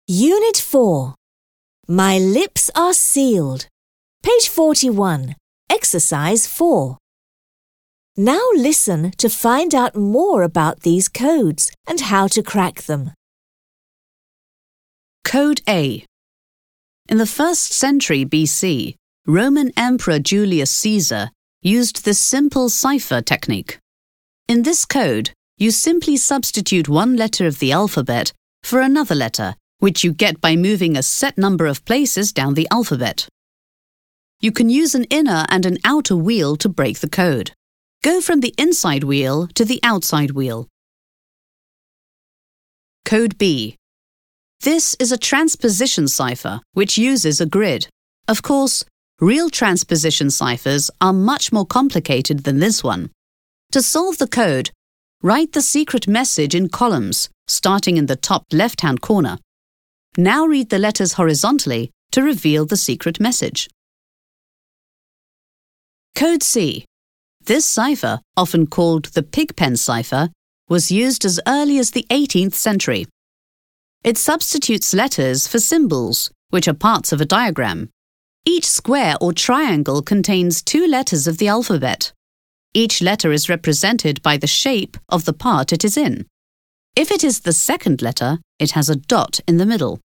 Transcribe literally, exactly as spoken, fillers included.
Unit four. My lips are sealed. Page forty-one. Exercise four. Now listen to find out more about these codes and how to crack them. Code A. In the first century B C, Roman Emperor Julius Caesar used this simple cipher technique. In this code, you simply substitute one letter of the alphabet for another letter, which you get by moving a set number of places down the alphabet. You can use an inner and an outer wheel to break the code. Go from the inside wheel to the outside wheel. Code B. This is a transposition cipher which uses a grid. Of course, real transposition ciphers are much more complicated than this one. To solve the code, write the secret message in columns, starting in the top left-hand corner. Now read the letters horizontally to reveal the secret message. Code C. This cipher, often called the Pigpen cipher, was used as early as the eighteenth century. It substitutes letters for symbols, which are parts of a diagram. Each square or triangle contains two letters of the alphabet. Each letter is represented by the shape of the part it is in. If it is the second letter, it has a dot in the middle.